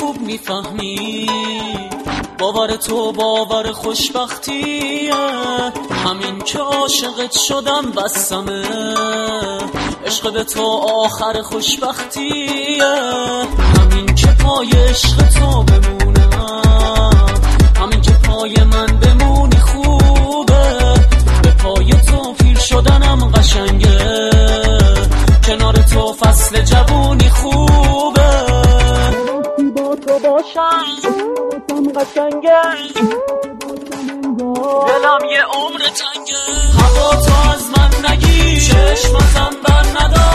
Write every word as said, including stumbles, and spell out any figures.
خوب میفهمی باور تو باور خوشبختیه. همین که عاشقت شدم بسمه، عشق به تو آخر خوشبختیه. همین که پای عشق تو بمونم، همین که پای من بمونی خوبه. به پای تو پیر شدنم قشنگه، کنار تو فصل جوونی خوبه. با تو باشم قشنگه، دلم یه عمر تنگه. هوا تو از من نگی، چشمتم بر ندار